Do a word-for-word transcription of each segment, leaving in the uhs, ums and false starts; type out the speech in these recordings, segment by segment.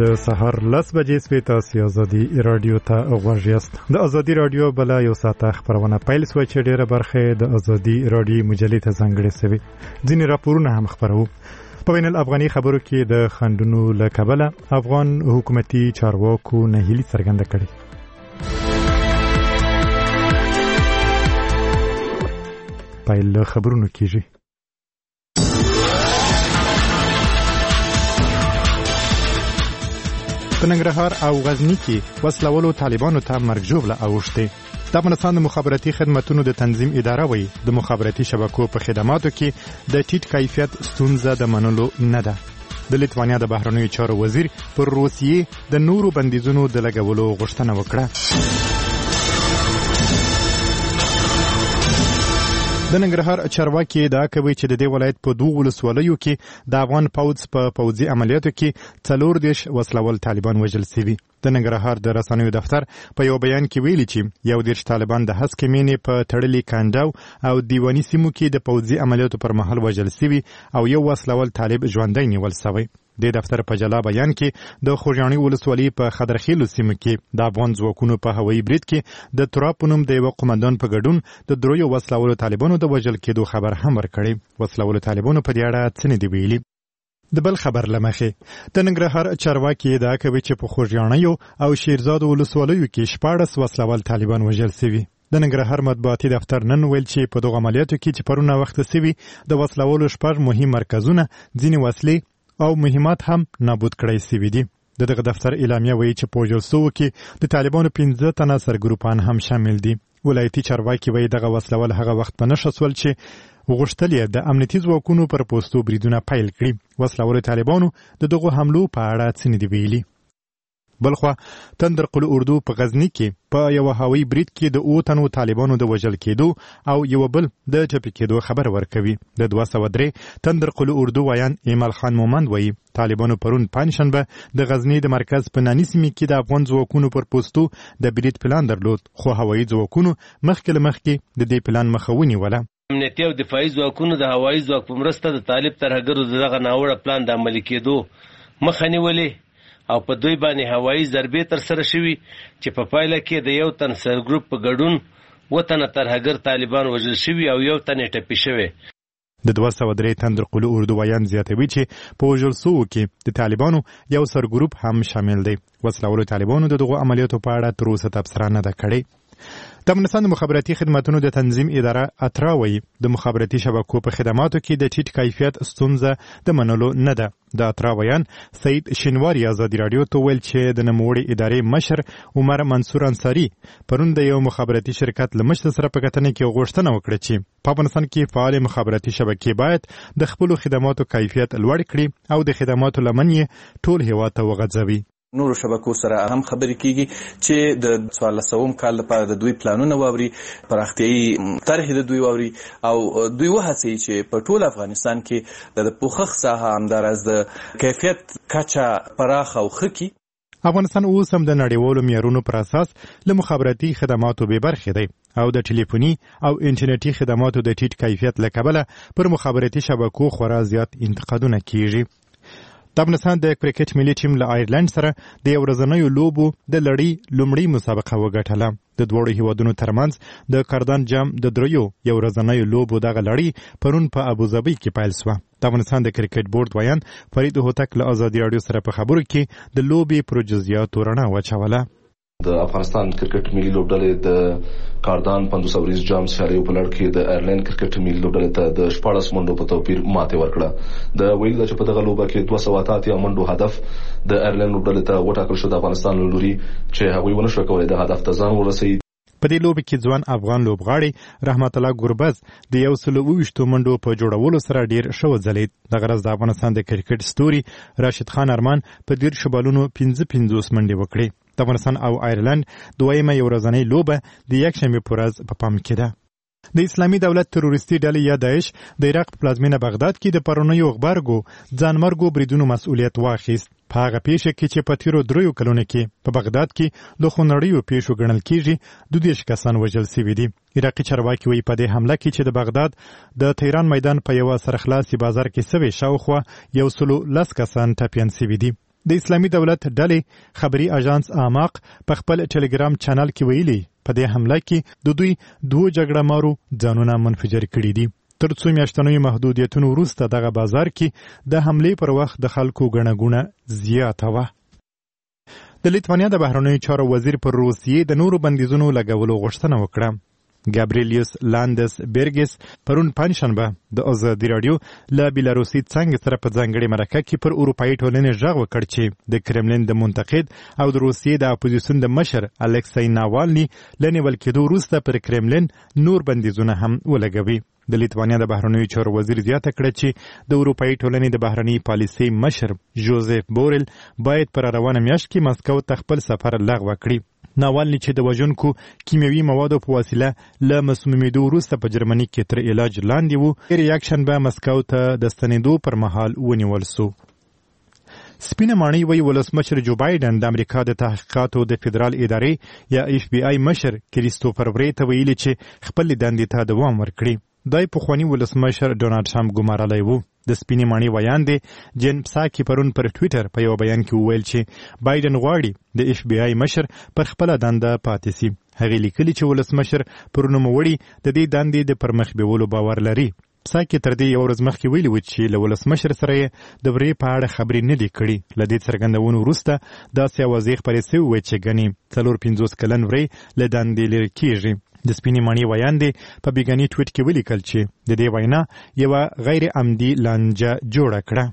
د سهار لس بجې سوې تاسو ازادي رادیو ته غوږ یاست. د ازادي رادیو بل یو ساعته خبرونه پیل شوه چې ډېره برخه د ازادي رادیو مجلې ته ځانګړې شوې. ځینې راپورونه هم خبرو. په بین الافغاني خبرو کې د خنډونو له کبله افغان حکومتي چارواکو ناهیلي څرګنده کړې. پیل له خبرونو کېږي. په ننګرهار او غزني کې وسلوالو طالبانو ته مرګ ژوبله اوښتې. د افغانستان د مخابراتي خدمتونو د تنظیم اداره وایي د مخابراتي شبکو په خدماتو کې د ټیټ کیفیت ستونزه د منلو نه ده. د لیتوانیا د بهرنیو چارو وزیر پر روسیې د نورو بندیزونو د لګولو غوښتنه وکړه. د ننګرهار چارواکي ادعا کوي چې د دې ولایت په دوه ولسوالیو کې د افغان پوځ په پوځي عملیاتو کې څلور دېرش وسلوال طالبان وژل شوي. د ننګرهار د رسنیو دفتر په یو بیان کې ویلي چې یو دېرش طالبان د هسکې مینې په تړلي کانډاو او دیواني سیمو کې د پوځي عملیاتو پر مهال وژل شوي او یو وسلوال طالب ژوندی نیول شوی. د دفتر په جلا بیان کې د خوږیاڼي ولسوالۍ په خضرخیلو سیمه کې د افغان ځواکونو په هوایي برید کې د تراب په نوم د یوه قومندان په ګډون د دریو وسلوالو طالبانو د وژل کېدو خبر هم ورکړی. وسلوالو طالبانو په دې اړه څه نه دي ویلي. د بل خبر لمخې د ننګرهار چارواکي ادعا کوي چې په خوږیاڼیو او شیرزاد ولسوالیو کې شپاړس وسلوال طالبان وژل شوي. د ننګرهار مطبوعاتي دفتر نن ویل چې په دغه عملیاتو کې چې پرونه وخت شوي د وسلوالو شپږ مهم مرکزونه ځینې وسلې او مهمات هم نابود کړی شوي دي. د دغه دفتر اعلامیه وایي چې په وژل شوو کې د طالبانو پنځه تنه سرګروپان هم شامل دي. ولایتي چارواکي وایي دغه وسلوال هغه وخت په نښه شول چې غوښتل یې د امنیتي ځواکونو پر پوستو بریدونه پیل کړي. وسلوالو طالبانو د دغو حملو په اړه څه نه دي ویلي. بلخوا تندر قل اردو په غزني کې په یو هوایي برید کې د اوه تنو طالبانو د وژل کېدو او یو بل د ټپي کېدو خبر ورکوي. د دوه سوه درې تندر قل اردو ویان ایمال خان مومند وایي طالبانو پرون پنجشنبه د غزني د مرکز په ناني سیمې کې د افغان ځواکونو پر پوستو د برید پلان درلود، خو هوایي ځواکونو مخکې له مخکې د دې پلان مخه ونیوله. امنیتي او دفاعي ځواکونو د هوایي ځواک په مرسته د طالب ترهګرو دغه ناوړه پلان د عملي کېدو مخه نیولې او په دوی باندې هوایي ضربې ترسره شوي چې په پایله کې د یو تن سرګروپ په ګډون اووه تنه ترهګر طالبان وژل شوي او یو تن یې ټپي شوی. د دوه سوه درې تندر قلو اردو ویان زیاتوي چې په وژل شوو کې د طالبانو یو سرګروپ هم شامل دی. وسلوالو طالبانو د دغو عملیاتو په اړه تر اوسه تبصره نه ده کړې. د افغانستان د مخابراتي خدمتونو د تنظیم اداره اترا وایي د مخابراتي شبکو په خدماتو کې د ټیټ کیفیت ستونزه د منلو نه ده. د اترا ویان سعید شینواری ازادي رادیو ته ویل چې د نوموړي ادارې مشر عمر منصور انصاري پرون د یو مخابراتي شرکت له مشر سره په کتنه کې غوښتنه وکړه چې په افغانستان کې فعال مخابراتي شبکې باید د خپلو خدماتو کیفیت لوړ کړي او د خدماتو لمن یې ټول هیواد ته وغځوي. نورو شبکو سره هم خبرې کیږي چې د څوارلسم کال لپاره د دوی پلانونه واوري، پراختیایي طرحې د دوی واوري او دوی وهڅوي چې په ټول افغانستان کې د پوښښ ساحه همداراز د کیفیت کچه پراخه او ښه کړي. افغانستان اوس هم د نړیوالو معیارونو پر اساس له مخابراتي خدماتو بې برخې دی او د ټلیفوني او انټرنیټي خدماتو د ټیټ کیفیت له کبله پر مخابراتي شبکو خورا زیات انتقادونه کیږي. د افغانستان د کرکټ ملي ټیم له آیرلند سره د یو ورځنیو لوبو د لړۍ لومړۍ مسابقه وګټله. د دواړو هیوادونو ترمنځ د کاردان جام د دریو یو ورځنیو لوبو دغه لړۍ پرون په ابوظبي کې پیل شوه. د افغانستان د کرکټ بورډ ویان فرید هوتک له ازادي رادیو سره په خبرو کې د لوبې پر جزئیاتو رڼا واچوله. د افغانستان کرکټ ملي لوبډلې د کاردان پنځوس اوریز جام سیالیو په لړ کې د آیرلند کرکټ ملي لوبډلې ته د شپاړس منډو په توپیر ماتې ورکړه. د ویل چې په دغه لوبه کې دوه سوه اته اتیا منډو هدف د آیرلند لوبډلې ته وټاکل شو د افغانستان له لوري چې هغوی ونه شو کولی د هدف ته ځان ورسوي. په دې لوبه کې ځوان افغان لوبغاړي رحمت الله ګربز د یو سل اوویشتو منډو په جوړولو سره ډیر ښه وځلید. دغه ورځ د افغانستان د کرکټ ستوري راشد خان ارمان په دېرشو بالونو پنځه پنځوس منډې وکړې. د افغانستان او آیرلند دویمه یو ورځنۍ لوبه د یکشنبې په ورځ په پام کې ده. د اسلامي دولت تروریستي ډلې یا داعش د عراق په پلازمینه بغداد کې د پرونیو غبرګو ځانمرګو بریدونو مسؤلیت واخیست. په هغه پیښه کې چې په تیرو دریو کلونو کې په بغداد کې د خونړیو پیښو ګڼل کېږي دوه دېرش کسان وژل شوي دي. عراقي چارواکي وایي په دې حمله کې چې د بغداد د تهران میدان په یوه سرخلاصي بازار کې سوی شاوخوا یو سلو لس کسان ټپیان شوي دي. د اسلامي دولت ډلې خبري اژانس اماق په خپل ټلګرام چینل کې ویلي په دې حمله کې د دوی دوه جګړه مارو ځانونه منفجر کړي دي. تر څو میاشتنوي محدودیتونو وروسته دغه بازار کې د حملې پر وخت د خلکو ګڼه ګوڼه زیاته وه. د لیتوانیا د بهرنیو چارو وزیر پر روسیې د نورو بندیزونو لګولو غوښتنه وکړه. ګابریلیوس لاندس بیرګس پرون پنجشنبه د ازادي راډیو له بیلاروسي څنګه سره په ځانګړې مرکه کې پر اروپایي ټولنې غږ وکړ چې د کرملین د منتقد او د روسیې د اپوزیسیون د مشر الکسای ناوالني له نیول کېدو وروسته پر کرملین نور بندیزونه هم ولګوي. د لیتوانیا د بهرنیو چارو وزیر زیاته کړه چې د اروپایي ټولنې د بهرني پالیسۍ مشر جوزف بورل باید پر روانه میاشت کې مسکو ته خپل سفر لغوه کړي. ناوالني چې د وژونکو کیمیاوي موادو په وسیله له مسمومیدو وروسته په جرمني کې تر علاج لاندې وو. ریاکشن به مسکو ته د ستنېدو پر مهال ونیول سو. سپینه ماڼۍ وایي ولسمشر جو بایدن د امریکا د تحقیقاتو د فدرال ادارې یا اف بی آی مشر کریستوفر وری ته ویلي چې خپل دندې ته دوام ورکړي. دای پخوانی ولسمشر ډونالډ ټرمپ ګمارلی وو. د سپینې ماڼۍ ویاندې جن پساکي پرون پر ټویټر په یو بیان کې وویل چې بایدن غواړي د اف بی آی مشر پر خپله دنده پاتې سي. هغې لیکلي چې ولسمشر پر نوموړي د دې دندې د پرمخ بیولو باور لري. پساکي تر دې یو ورځ مخکې ویلي و چې له ولسمشر سره یې د ورې په اړه خبرې نه دي کړي. له دې څرګندونو وروسته داسې اوازې خپرې سوې وې چې ګنې څلور پنځوس کلن ورې له دندې لرې کېږي. د سپینې ماڼۍ ویاندې په بیګني ټویټ کې ولیکل چې د دې وینا یوه غیر عمدي لانجه جوړه کړه.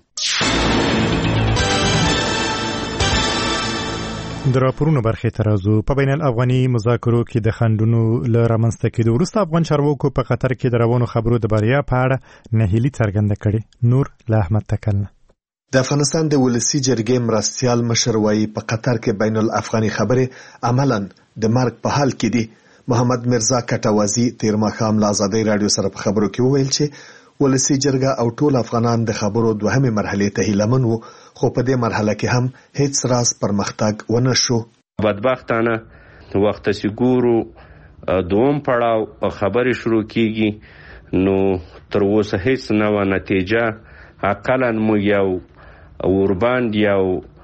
د راپورونو برخې ته راځو. په بین الافغاني مذاکرو کې د خنډونو له رامنځته کېدو وروسته افغان چارواکو په قطر کې د روانو خبرو د بریا په اړه ناهیلي څرګنده کړې. نور له احمد تکلنه. د افغانستان د ولسي جرګې مرستیال مشر وایي په قطر کې بین الافغاني خبرې عملاً د مرګ په حال کې دي. محمد مرزا کټوازی تیر ماښام له ازادي راډیو سره په خبرو کې وویل چې ولسي جرګه او ټول افغانان د خبرو دوهمې مرحلې ته هیلهمن وو، خو په دې مرحله کې هم هیڅ راز پرمختګ ونه شو. بدبختانه وخت چې ګورو دوم پړاو خبرې شروع کیږي نو تر اوسه هیڅ نه و نتیجه. اقلا مو یو ورباند یو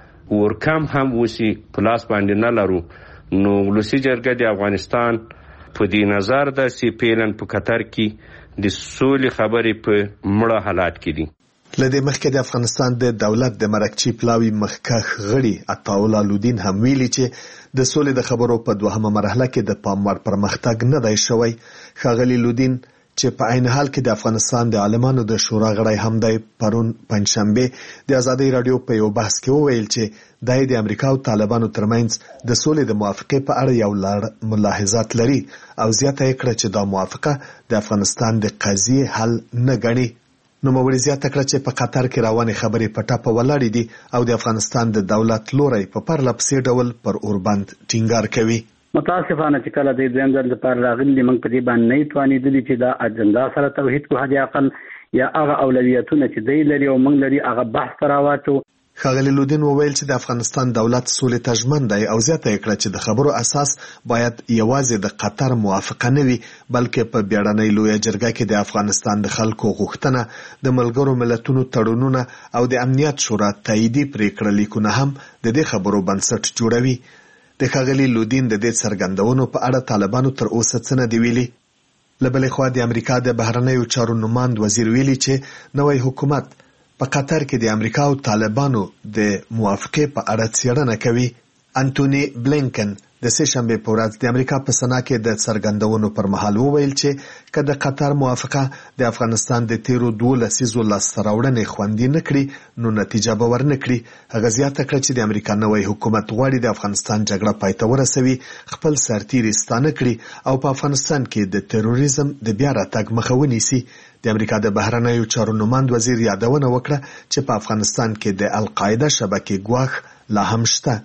ورکم هم وسی پلاس باندې نه لرو. نو ولسي جرګه د افغانستان په دې نظر د سی پیلن په قطر کې د سولې خبرې په مړه حالات کې دي. لدې مخکې د افغانستان د دولت د مرکچی پلاوی مخکخ غړي عطاءالله لودین هم ویلي چې د سولې د خبرو په دوهمه مرحله کې د پاموړ پرمختګ نه دی شوی. ښاغلي لودین چې په عین حال کې د افغانستان د عالمانو د شورا غړی هم دی پرون پنجشنبه د ازادي راډیو په یو بحث کې وویل چې دای د امریکا او طالبانو ترمنځ د سولې د موافقې په اړه یو لړ ملاحظات لري او زیاته یې کړه چې دا موافقه د افغانستان د قضیې حل نه ګڼي. نو موري زیاته کړه چې په قطر کې روانې خبرې په ټاپه ولاړې دي او د افغانستان د دولت لوري په پرله پسې ډول پر اوربند ټینګار کوي. متاسفانه چې کله د دویم ځل لپاره راغلي موږ په دې باندې نه توانېدلي چې دا اجنډا سره توحید کو حد اقل یا هغه اولویتونه چې دی لري او موږ لري هغه بحث راواتو. ښاغلي لودین وویل چې د افغانستان دولت سولې ته ژمن دی او زیاته یې کړه چې د خبرو اساس باید یوازې د قطر موافقه نه وي بلکې په بیړنۍ لویه جرګه کې د افغانستان د خلکو غوښتنه د ملګرو ملتونو تړونونه او د امنیت شورا تاییدي پریکړه لیکونه هم د دې خبرو بنسټ جوړوي. د ښاغلي لودین د دې څرګندونو په اړه طالبانو تر اوسه څه نه دي ویلي. له بلې خوا د امریکا د بهرنیو چارو نماند وزیر ویلي چې نوی حکومت په قطر کې د امریکا او طالبانو د موافقې په اړه څېړنه کوي. انټونی بلینکن د سه شنبه په ورځ د امریکا په سنا کې د څرګندونو پر مهال وویل چې که د قطر موافقه د افغانستان د تیرو دوه لسیزو لاسته راوړنې خوندي نه کړي نو نتیجه به ورنه کړي. هغه زیاته کړه چې د امریکا نوی حکومت غواړي د افغانستان جګړه پای ته ورسوي، خپل سرتیري ستانه کړي او په افغانستان کې د تروریزم د بیا راتګ مخه ونیسي. د امریکا د بهرنیو چارو نماند وزیر یادونه وکړه چې په افغانستان کې د القاعده شبکې ګواښ لا هم شته.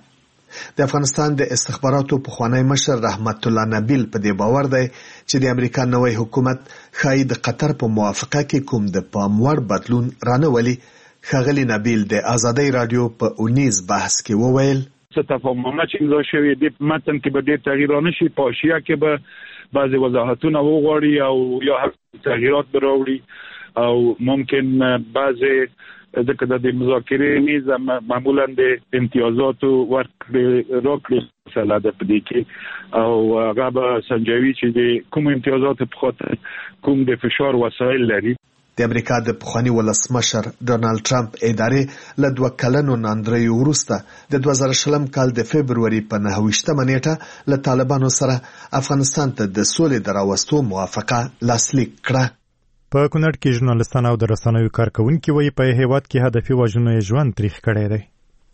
د افغانستان د استخباراتو پخوانی مشر رحمت الله نبیل په دې باور دی چې د امریکا نوی حکومت ښایي د قطر په موافقه کې کوم د پام وړ بدلون رانولي. ښاغلي نبیل د ازادي رادیو په اونیز بحث کې وویل څه تفاهمونه چې امضا شوي دي په متن کې به ډېر تغییر رانه شي، په حاشیه کې به بعضې وضاحتونه وغواړي او یا تغییرات به راوړي او ممکن بعضې ځکه د مذاکرې میز معمولا د امتیازاتو ورکړې راکړې مسله ده په دې کې او هغه به سنجوي چې د کوم امتیازات په خاطر کوم د فشار وسایل لري. د امریکا د پخوانی ولسمشر ډونالد ټرمپ ادارې له دوه کلنو ناندریو وروسته د دوه زره شلم کال د فبروري په نهه ویشتمه نیټه له طالبانو سره افغانستان ته د سولې د راوستو موافقه لاسلیک کړه. په کونړ کې ژورنالستان او د رسنیو کارکونکي وایي په هیواد کې هدفي وژنو ژوند تاریخ کړی دی.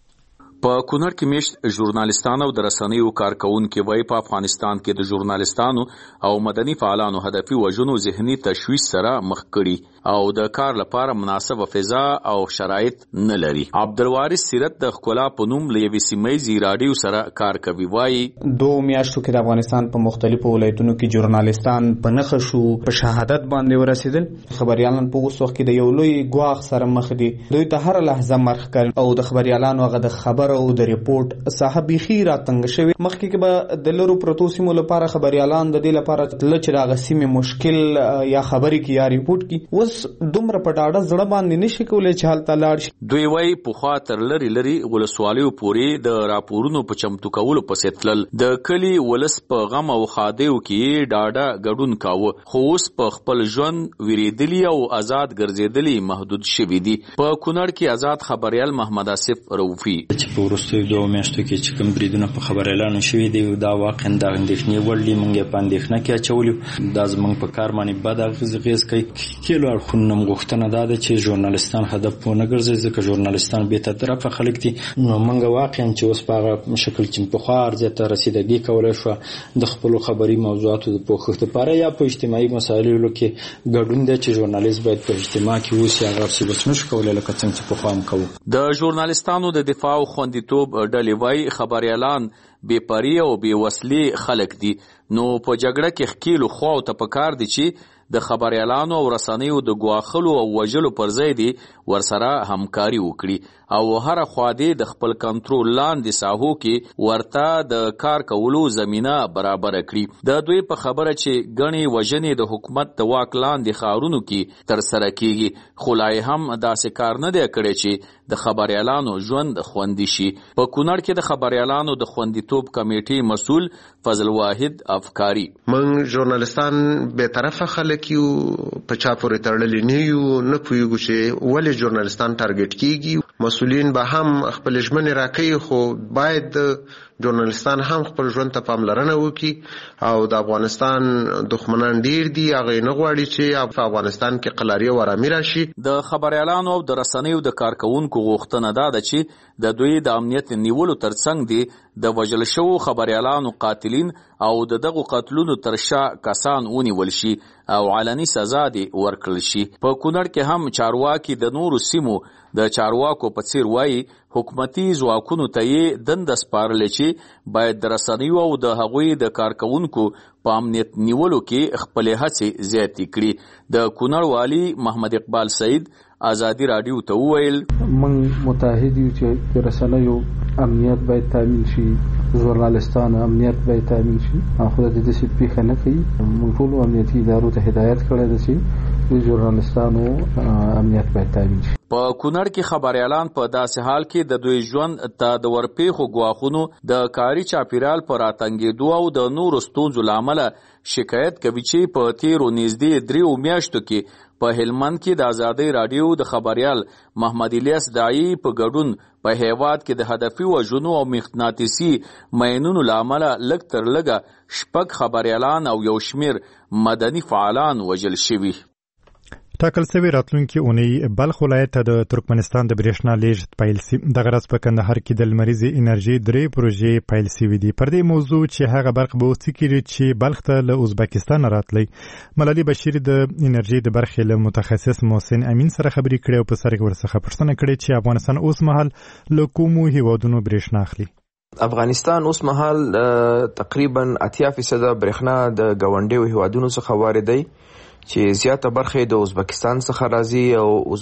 په کونړ کې میشت ژورنالستان او د رسنیو کارکونکي وایي په افغانستان کې د ژورنالستانو او مدني فعالانو هدفي وژنو ذهني تشویش سره مخ کړي او د کار لپاره مناسبه فضا او شرایط نه لري. عبدالوارث سیرت د خپل په نوم لوي سیمایي رادیو سره کار کوي وایي دوه میاشتو کې د افغانستان په مختلفو ولایتونو کې ژورنالستان په نخښه شو په شهادت باندې ورسېدل. خبريالان په اوس وخت کې د یو لوی ګواښ سره مخ دي. دوی ته هر لحظه مرخ کړي او د خبريالانو هغه د خبر او د ریپورت صاحب خیره تنګ شوی. مخکې کې به د لرو پروتو سیمو لپاره خبريالان د دې لپاره تل چې راغ سیمه مشکل یا خبري کې یا ریپورت کې اوس دومره په ډاډه زړه باندې نشي کولای چې حالت لاړ شي. دوی وایي په خوا تر لری لری ولسوالیو پورې د راپورونو په چمتو کولو پسې تلل د کلی ولس په غم او خادیو کې ډاډه ګډون کاوه خو اوس په خپل ژوند ویریدلی او آزاد ګرځیدلی محدود شوی دي. په کونړ کې آزاد خبريال محمد آصف روفي چې ورستو دوه میاشتو کې چې کوم بریدونه په خبر اعلان شوی دی دا واقعا د اندېښنې وړ دی. موږ په اندېښنه کې اچولو دا زموږ په کار باندې بد اغېز غېز کوي. کله اړخونه غوښتنه ده چې ژورنالستان هدف پونه ګرځي ځکه ژورنالستان به تر طرفه خلک دي. نو موږ واقعا چې اوس په هغه شکل چې په خو ارزه رسیدګي کولای شو د خپل خبري موضوعاتو د پوښښت لپاره یا په اجتماعي مسایلو کې ګډون دي چې ژورنالیست باید په اجتماع کې اوسي هغه څه بسمش کولای لکه څنګه چې په خو هم کوو. د ژورنالستانو د دفاع او خوندیتوب ډلې وایي خبريالان بے پری او بے وسلې خلک دي. نو په جګړه کې خکیلو خو ته پکار دي چې د خبريالانو او رسنیو د ګواخلو او وجلو پر ځای دي ورسره همکاري وکړي او هر خوا دې د خپل کنټرول لاندې ساحو کې ورته د کار کولو زمينه برابر کړي. د دوی په خبره چې غني وجنې د حکومت د واک لاندې خارونو کې تر سره کیږي خو لای هم داسې کار نه دی کړی چې د خبريالانو ژوند خوندي شي. په کونړ کې د خبريالانو د خوندیتوب کمیټې مسؤل فضل واحد افکاری من ژورنالستان به طرفه خلک یو په چا پورې تړلې نه یو نه پوهیږو چې ولې ژورنالستان ټارګټ کیږي. مسؤلین به هم خپل ژمنې راکوي خو باید ژورنالستان هم خپل ژوند ته پاملرنه وکړي او د افغانستان دښمنان ډیر دي هغه نه غواړي چې په افغانستان کې قلاري او آرامي راشي. د خبريالانو او د رسنیو د کارکونکو غوښتنه ده چې د دوی د امنیت نیولو ترڅنګ دي د وژل شوو خبريالانو قاتلین او د دغو قتلونو تر شا کسان ونیول شي او علني سزا دي ورکړل شي. په کونړ کې هم چارواکي د نورو سیمو د چارواکو په څیر وایي حکومتي ځواکونو ته یې دنده سپارلې چې باید د رسنیو او د هغوی د کارکونکو په امنیت نیولو کې خپل هڅې زیاتې کړي. د کونړ والی محمد اقبال سعید آزادی رادیو ته وویل موږ متحد یو چې رسنیو امنیت باید تامین شي ژورنالستانو امنیت باید تامین شي. خو د دې څه پیښه نه کوي. موږ ټول امنیتي ادارو ته هدایت کړی دی چې د ژورنالستانو امنیت باید تامین شي. په کونړ کې خبريالان په داسې حال کې د دوی ژوند ته د ورپېښو ګواښونو د کاري چاپیریال پر راتنګېدو او د نورو ستونزو له امله شکایت کوي چې په تیرو نږدې دریو میاشتو کې په هلمند کې د آزادۍ رادیو د خبريال محمد الیاس داعی په ګډون په هیواد کې د هدفي وژنو او مغناطیسي ماینونو له امله لږ تر لږه شپږ خبريالان او یو شمیر مدني فعالان وژل شوي. ټاکل شوی راتلونکي اونۍ بلخ ولایت ته د ترکمنستان د برېښنا لیږد پیل شي. دغه ورځ په کندهار کې د لمریزې انرژي درې پروژې پیل شوي دي. پر دې موضوع چې هغه برخه به اوس څه کېږي چې بلخ ته له ازبکستان راتلی ملالي بشیر د انرژي د برخې له متخصص محسن امین سره خبرې کړې او په سر کې ورڅخه پوښتنه کړې چې افغانستان اوس مهال له کومو هیوادونو برېښنا اخلي. افغانستان اوس مهال تقریبا اتیا فیصد برېښنا د ګاونډیو هیوادونو څخه واردوي چې زیاته برخه د ازبکستان څخه راځي او